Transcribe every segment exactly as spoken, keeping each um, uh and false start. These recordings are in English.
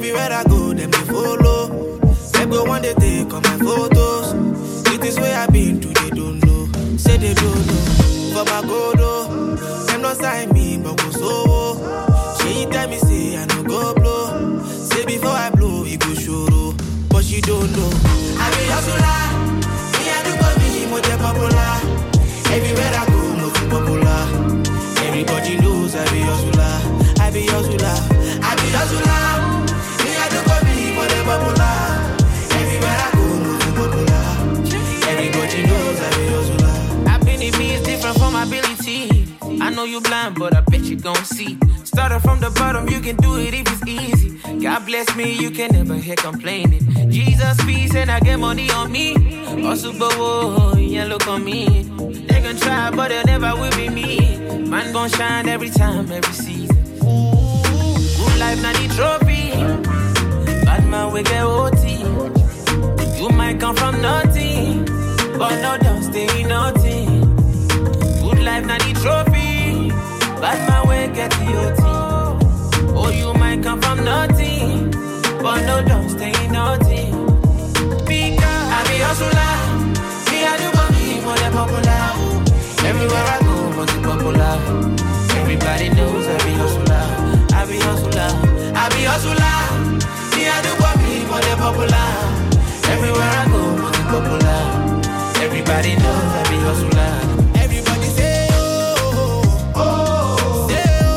Everywhere I go, them they follow. They go one day take all my photos. It is where I've been to, they don't know. Say they don't know. For my godo, them not sign me, but go so. She tell me say I no go blow. Say before I blow, it go show. But she don't know. I be hustler. Me I do for me, more popular. Everywhere I go, most popular. Everybody knows I be hustler. I be hustler. I be hustler. Me I do for me, more popular. Everywhere I go, most popular. Everybody knows I be hustler. I've been in me is different from my ability. I know you blind, but I bet you gon' see. Started from the bottom, you can do it if it's easy. God bless me, you can never hear complaining. Jesus peace and I get money on me. Also go, yeah, look on me. They gon' try, but they'll never will be me. Man gon' shine every time, every season. Good life, not the trophy. Bad man, we get O T. You might come from nothing, but no, don't stay nothing. Good life, not the trophy. Bad man, we get the O T. Oh, you might come from nothing, but no, don't stay nothing. Because I be hustler. Me, I do for me, more than popular. Everywhere I go, most popular. Everybody knows I be hustler. I be hustler. I be hustler. Me, I do for me, more than popular. Everywhere I go, most popular. Everybody knows I be hustler. Everybody say oh, oh, say oh,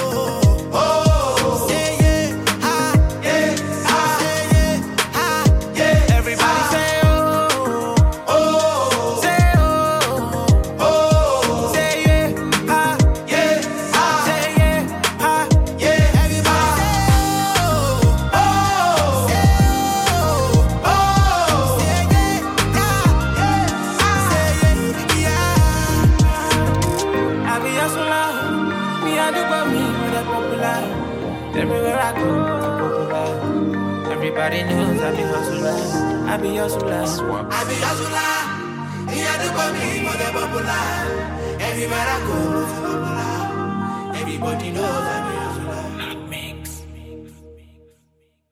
oh, say yeah, ha, yeah, ha, say yeah, ha, yeah. Everybody say oh, oh, say oh, oh, say yeah, ha, yeah, ha, say yeah, ha, yeah. Everybody say oh, oh, say oh, oh, say yeah, ha, yeah, I be hustler. Me, I do for me, more than popular. Everywhere I go, I'm popular. Everybody knows I be hustler. I be hustler. I be hustler. Me, I do for me, more than popular. Everywhere I go, I'm popular. Everybody knows I be hustler.